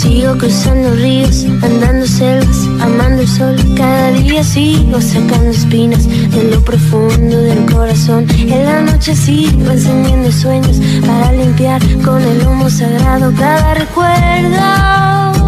Sigo cruzando ríos, andando selvas, amando el sol. Cada día sigo sacando espinas de lo profundo del corazón. En la noche sigo encendiendo sueños para limpiar con el humo sagrado cada recuerdo.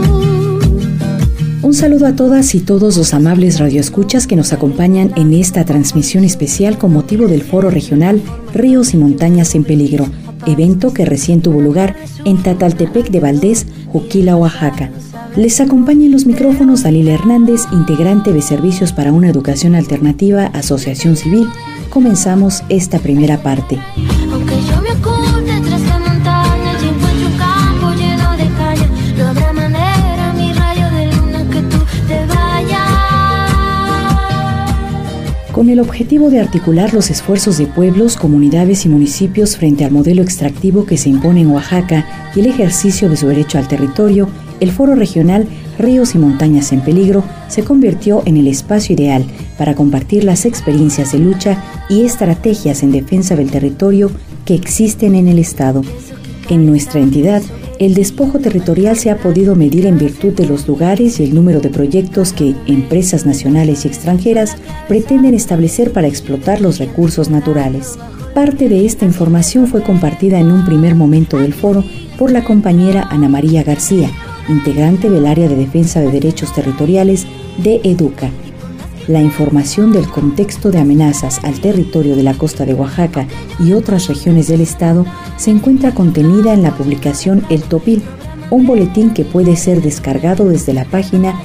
Un saludo a todas y todos los amables radioescuchas que nos acompañan en esta transmisión especial con motivo del Foro Regional Ríos y Montañas en Peligro, evento que recién tuvo lugar en Tataltepec de Valdés, Juquila, Oaxaca. Les acompaña en los micrófonos Dalila Hernández, integrante de Servicios para una Educación Alternativa, Asociación Civil. Comenzamos esta primera parte. Aunque yo me oculte tras la montaña y encuentre un campo lleno de caña, no habrá manera, mi rayo de luna, que tú te vayas. Con el objetivo de articular los esfuerzos de pueblos, comunidades y municipios frente al modelo extractivo que se impone en Oaxaca y el ejercicio de su derecho al territorio, el Foro Regional Ríos y Montañas en Peligro se convirtió en el espacio ideal para compartir las experiencias de lucha y estrategias en defensa del territorio que existen en el Estado. En nuestra entidad, el despojo territorial se ha podido medir en virtud de los lugares y el número de proyectos que empresas nacionales y extranjeras pretenden establecer para explotar los recursos naturales. Parte de esta información fue compartida en un primer momento del foro por la compañera Ana María García, integrante del área de defensa de derechos territoriales de EDUCA. La información del contexto de amenazas al territorio de la costa de Oaxaca y otras regiones del estado se encuentra contenida en la publicación El Topil, un boletín que puede ser descargado desde la página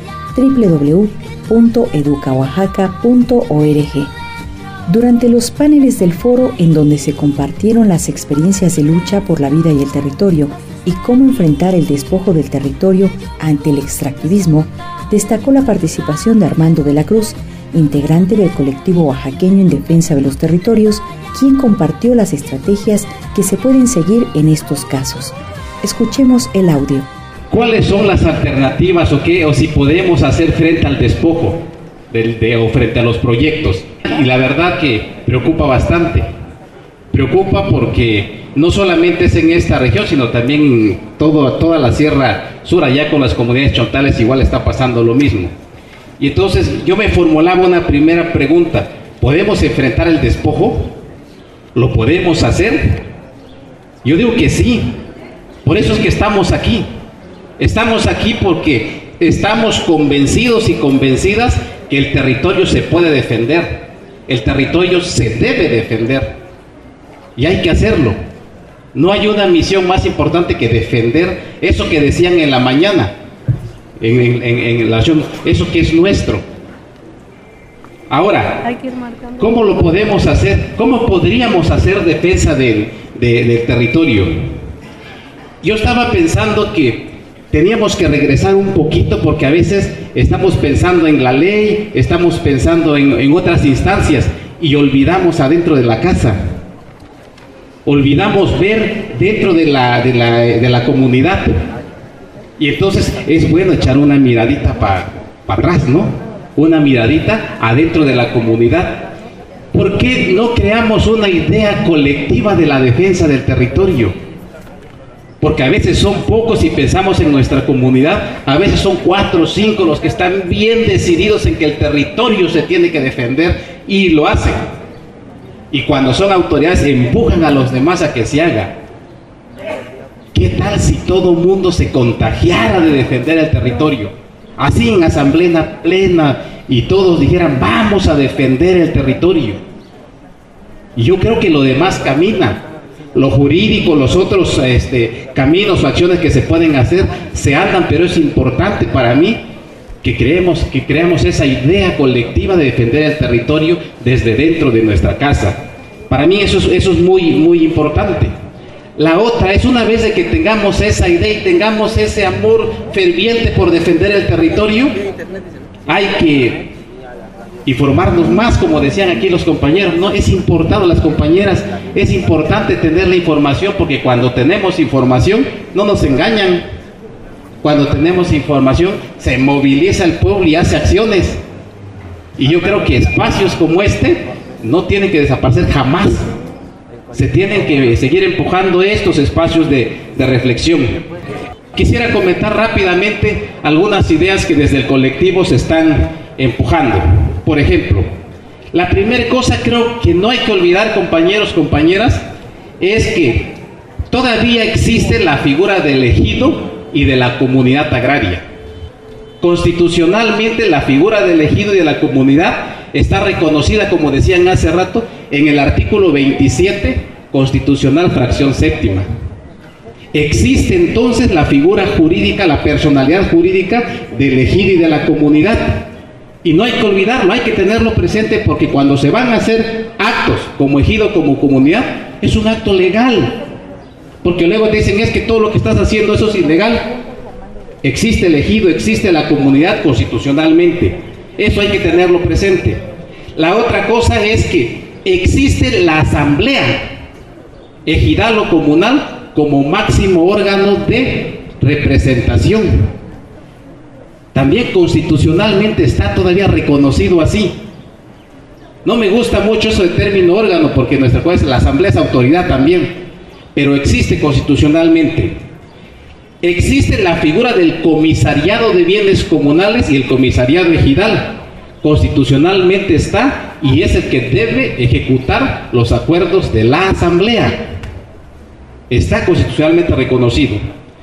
www.educaoaxaca.org. Durante los paneles del foro, en donde se compartieron las experiencias de lucha por la vida y el territorio y cómo enfrentar el despojo del territorio ante el extractivismo, destacó la participación de Armando de la Cruz, integrante del colectivo oaxaqueño en defensa de los territorios, quien compartió las estrategias que se pueden seguir en estos casos. Escuchemos el audio. ¿Cuáles son las alternativas o si podemos hacer frente al despojo o frente a los proyectos? Y la verdad que preocupa bastante. Preocupa porque no solamente es en esta región, sino también toda la Sierra Sur, allá con las comunidades chontales igual está pasando lo mismo. Y entonces yo me formulaba una primera pregunta: ¿podemos enfrentar el despojo? ¿Lo podemos hacer? Yo digo que sí. Por eso es que estamos aquí. Estamos aquí porque estamos convencidos y convencidas que el territorio se puede defender. El territorio se debe defender. Y hay que hacerlo. No hay una misión más importante que defender eso que decían en la mañana, en la acción, eso que es nuestro. Ahora, ¿cómo lo podemos hacer? ¿Cómo podríamos hacer defensa del territorio? Yo estaba pensando que teníamos que regresar un poquito, porque a veces estamos pensando en la ley, estamos pensando en otras instancias y olvidamos adentro de la casa. Olvidamos ver dentro de la comunidad. Y entonces es bueno echar una miradita para atrás, ¿no? Una miradita adentro de la comunidad. ¿Por qué no creamos una idea colectiva de la defensa del territorio? Porque a veces son pocos y pensamos en nuestra comunidad, a veces son 4 o 5 los que están bien decididos en que el territorio se tiene que defender y lo hacen. Y cuando son autoridades empujan a los demás a que se haga. ¿Qué tal si todo mundo se contagiara de defender el territorio? Así en asamblea plena y todos dijeran: vamos a defender el territorio. Y yo creo que lo demás camina. Lo jurídico, los otros caminos o acciones que se pueden hacer se andan, pero es importante para mí que creamos esa idea colectiva de defender el territorio desde dentro de nuestra casa. Para mí eso es muy, muy importante. La otra es, una vez de que tengamos esa idea y tengamos ese amor ferviente por defender el territorio, hay que informarnos más, como decían aquí los compañeros, ¿no? Es importante, las compañeras, es importante tener la información, porque cuando tenemos información no nos engañan. Cuando tenemos información se moviliza el pueblo y hace acciones. Y yo creo que espacios como este no tienen que desaparecer jamás. Se tienen que seguir empujando estos espacios de reflexión. quisiera comentar rápidamente algunas ideas que desde el colectivo se están empujando. Por ejemplo, la primera cosa creo que no hay que olvidar, compañeros, compañeras, es que todavía existe la figura del ejido y de la comunidad agraria. Constitucionalmente la figura del ejido y de la comunidad está reconocida, como decían hace rato, en el artículo 27 constitucional, fracción séptima. Existe entonces la figura jurídica, la personalidad jurídica del ejido y de la comunidad. Y no hay que olvidarlo, hay que tenerlo presente, porque cuando se van a hacer actos como ejido, como comunidad, es un acto legal. Porque luego dicen, es que todo lo que estás haciendo, eso es ilegal. Existe el ejido, existe la comunidad constitucionalmente. Eso hay que tenerlo presente. La otra cosa es que existe la asamblea ejidal o comunal como máximo órgano de representación. También constitucionalmente está todavía reconocido así. No me gusta mucho eso de término órgano, porque nuestra cosa, la asamblea es autoridad también, pero existe constitucionalmente. Existe la figura del comisariado de bienes comunales y el comisariado ejidal. Constitucionalmente está, y es el que debe ejecutar los acuerdos de la asamblea. Está constitucionalmente reconocido.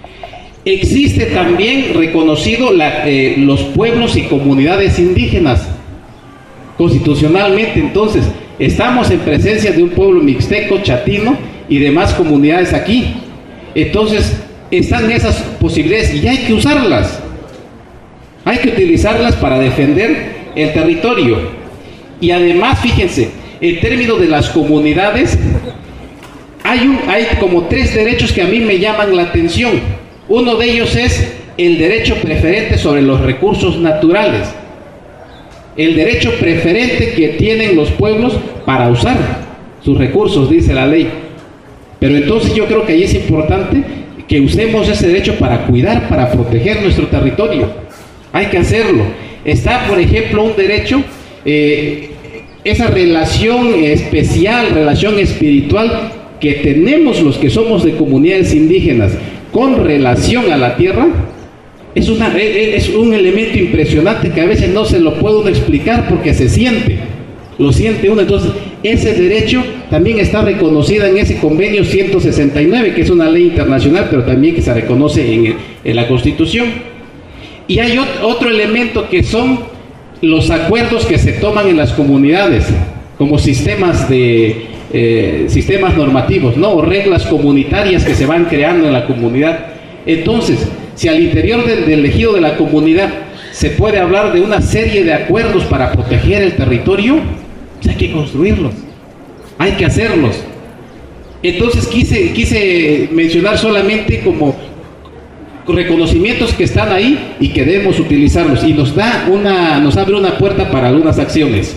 Existe también reconocido los pueblos y comunidades indígenas. Constitucionalmente, entonces, estamos en presencia de un pueblo mixteco, chatino y demás comunidades aquí. Entonces, están esas posibilidades y hay que usarlas. Hay que utilizarlas para defender el territorio. Y además, fíjense, en términos de las comunidades, hay como 3 derechos que a mí me llaman la atención. Uno de ellos es el derecho preferente sobre los recursos naturales. El derecho preferente que tienen los pueblos para usar sus recursos, dice la ley. Pero entonces yo creo que ahí es importante que usemos ese derecho para cuidar, para proteger nuestro territorio. Hay que hacerlo. Está, por ejemplo, un derecho, esa relación especial, relación espiritual que tenemos los que somos de comunidades indígenas con relación a la tierra. Es un elemento impresionante que a veces no se lo puede uno explicar porque se siente, lo siente uno. Entonces, ese derecho también está reconocido en ese convenio 169, que es una ley internacional, pero también que se reconoce en la Constitución. Y hay otro elemento que son los acuerdos que se toman en las comunidades, como sistemas normativos, ¿no? O reglas comunitarias que se van creando en la comunidad. Entonces, si al interior del ejido de la comunidad se puede hablar de una serie de acuerdos para proteger el territorio, pues hay que construirlos, hay que hacerlos. Entonces quise mencionar solamente como reconocimientos que están ahí y que debemos utilizarlos, y nos abre una puerta para algunas acciones.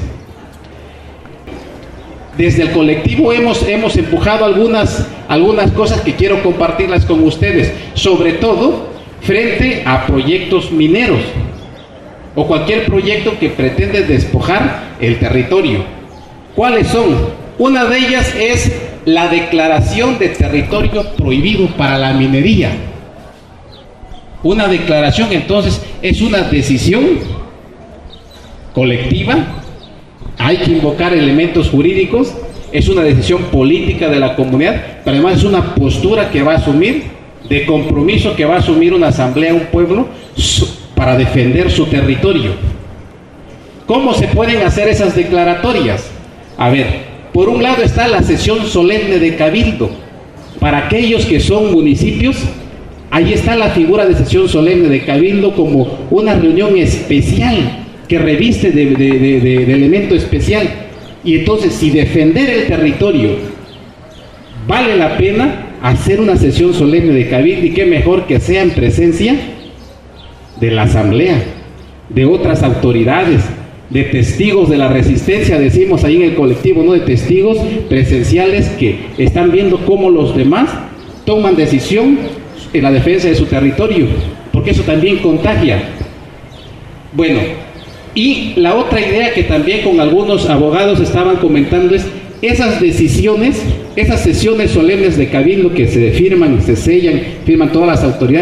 Desde el colectivo hemos empujado algunas cosas que quiero compartirlas con ustedes, sobre todo frente a proyectos mineros o cualquier proyecto que pretende despojar el territorio. ¿Cuáles son? Una de ellas es la declaración de territorio prohibido para la minería. Una declaración, entonces, es una decisión colectiva. Hay que invocar elementos jurídicos, es una decisión política de la comunidad, pero además es una postura que va a asumir, de compromiso que va a asumir una asamblea, un pueblo, para defender su territorio. ¿Cómo se pueden hacer esas declaratorias? A ver, por un lado está la sesión solemne de cabildo. Para aquellos que son municipios, ahí está la figura de sesión solemne de cabildo como una reunión especial que reviste de elemento especial. Y entonces, si defender el territorio vale la pena, hacer una sesión solemne de cabildo, y qué mejor que sea en presencia de la asamblea, de otras autoridades, de testigos de la resistencia, decimos ahí en el colectivo, ¿no? De testigos presenciales que están viendo cómo los demás toman decisión en la defensa de su territorio, porque eso también contagia. Bueno, y la otra idea que también con algunos abogados estaban comentando es esas decisiones, esas sesiones solemnes de cabildo que se firman, se sellan, firman todas las autoridades,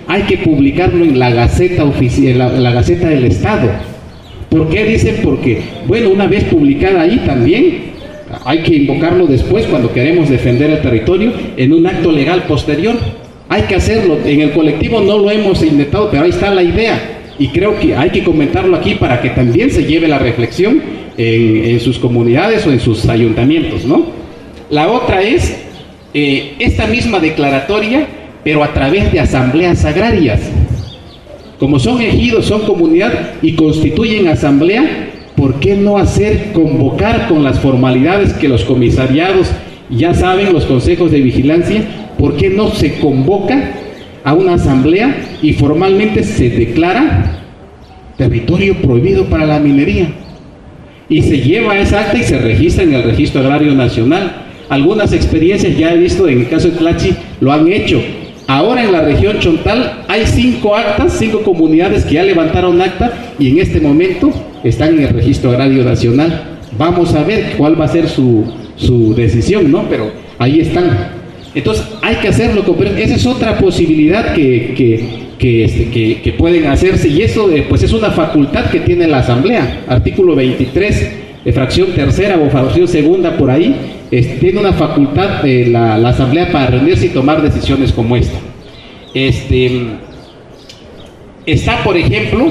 hay que publicarlo en la Gaceta oficial, la Gaceta del Estado. ¿Por qué? Dicen porque, bueno, una vez publicada ahí también, hay que invocarlo después cuando queremos defender el territorio en un acto legal posterior. Hay que hacerlo. En el colectivo no lo hemos intentado, pero ahí está la idea. Y creo que hay que comentarlo aquí para que también se lleve la reflexión en sus comunidades o en sus ayuntamientos, ¿no? La otra es esta misma declaratoria, pero a través de asambleas agrarias. Como son ejidos, son comunidad y constituyen asamblea, ¿por qué no convocar con las formalidades que los comisariados ya saben, los consejos de vigilancia? ¿Por qué no se convoca a una asamblea y formalmente se declara territorio prohibido para la minería? Y se lleva esa acta y se registra en el Registro Agrario Nacional. Algunas experiencias ya he visto, en el caso de Tlachi, lo han hecho. Ahora en la región Chontal hay 5 actas, 5 comunidades que ya levantaron acta y en este momento están en el Registro Agrario Nacional. Vamos a ver cuál va a ser su decisión, ¿no? Pero ahí están. Entonces hay que hacerlo, esa es otra posibilidad que pueden hacerse, y eso pues es una facultad que tiene la Asamblea. Artículo 23, fracción tercera o fracción segunda por ahí, tiene una facultad de la Asamblea para reunirse y tomar decisiones como esta. Está, por ejemplo,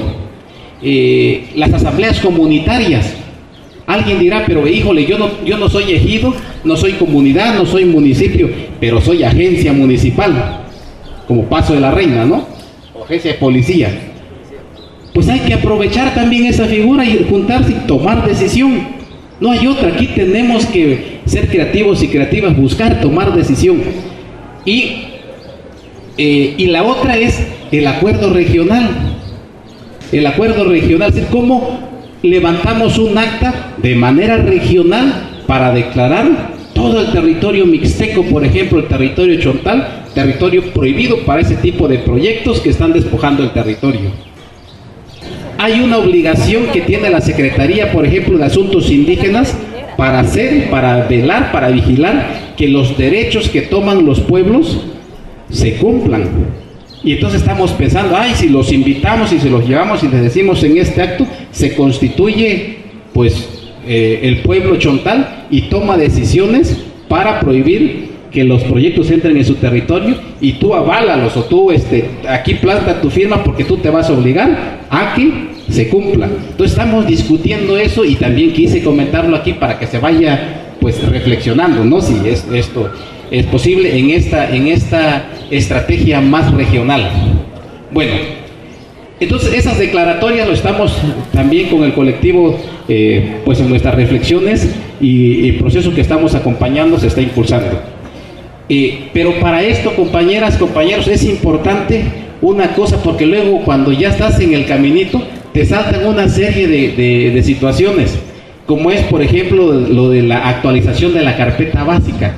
las asambleas comunitarias. Alguien dirá, pero híjole, yo no soy ejido, no soy comunidad, no soy municipio, pero soy agencia municipal, como Paso de la Reina, ¿no? O agencia de policía. Pues hay que aprovechar también esa figura y juntarse y tomar decisión. No hay otra, aquí tenemos que ser creativos y creativas, buscar tomar decisión. Y la otra es el acuerdo regional. El acuerdo regional, es decir, cómo levantamos un acta de manera regional para declarar todo el territorio mixteco, por ejemplo, el territorio Chontal, territorio prohibido para ese tipo de proyectos que están despojando el territorio. Hay una obligación que tiene la Secretaría, por ejemplo, de Asuntos Indígenas, para velar, para vigilar que los derechos que toman los pueblos se cumplan. Y entonces estamos pensando, si los invitamos y se los llevamos y les decimos en este acto, se constituye pues el pueblo Chontal y toma decisiones para prohibir que los proyectos entren en su territorio, y tú aválalos, o tú aquí planta tu firma porque tú te vas a obligar a que se cumpla. Entonces estamos discutiendo eso, y también quise comentarlo aquí para que se vaya pues reflexionando, ¿no? Si esto es posible en esta estrategia más regional. Bueno, entonces esas declaratorias lo estamos también con el colectivo pues en nuestras reflexiones, y el proceso que estamos acompañando se está impulsando. Pero para esto, compañeras, compañeros, es importante una cosa, porque luego cuando ya estás en el caminito te saltan una serie de situaciones, como es por ejemplo lo de la actualización de la carpeta básica.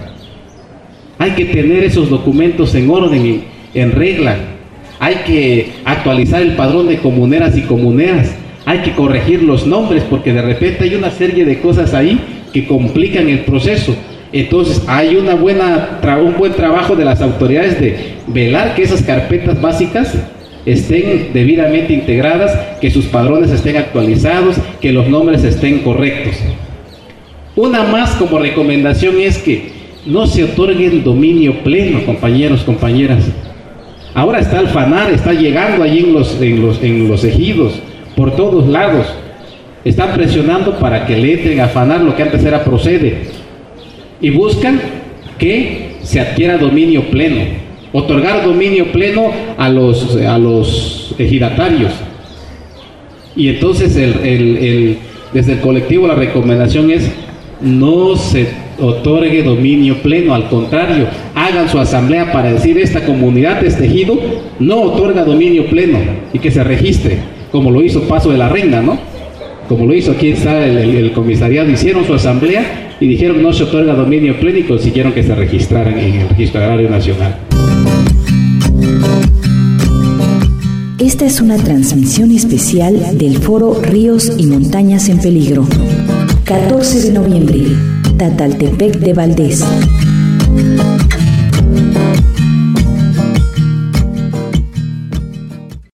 Hay que tener esos documentos en orden, en regla. Hay que actualizar el padrón de comuneras y comuneras. Hay que corregir los nombres, porque de repente hay una serie de cosas ahí que complican el proceso. Entonces hay un buen trabajo de las autoridades de velar que esas carpetas básicas estén debidamente integradas, que sus padrones estén actualizados, que los nombres estén correctos. Una más como recomendación es que no se otorgue el dominio pleno, compañeros, compañeras. Ahora está el FANAR, está llegando allí en los ejidos, por todos lados. Están presionando para que le entren a FANAR lo que antes era Procede, y buscan que se adquiera dominio pleno, otorgar dominio pleno a los ejidatarios. Y entonces desde el colectivo la recomendación es: no se otorgue dominio pleno, al contrario, hagan su asamblea para decir: esta comunidad, este ejido no otorga dominio pleno, y que se registre, como lo hizo Paso de la Reina, ¿no? Como lo hizo, aquí está el comisariado, hicieron su asamblea y dijeron no se otorga dominio pleno, y consiguieron que se registraran en el Registro Agrario Nacional. Esta es una transmisión especial del Foro Ríos y Montañas en Peligro. 14 de noviembre, Tataltepec de Valdés.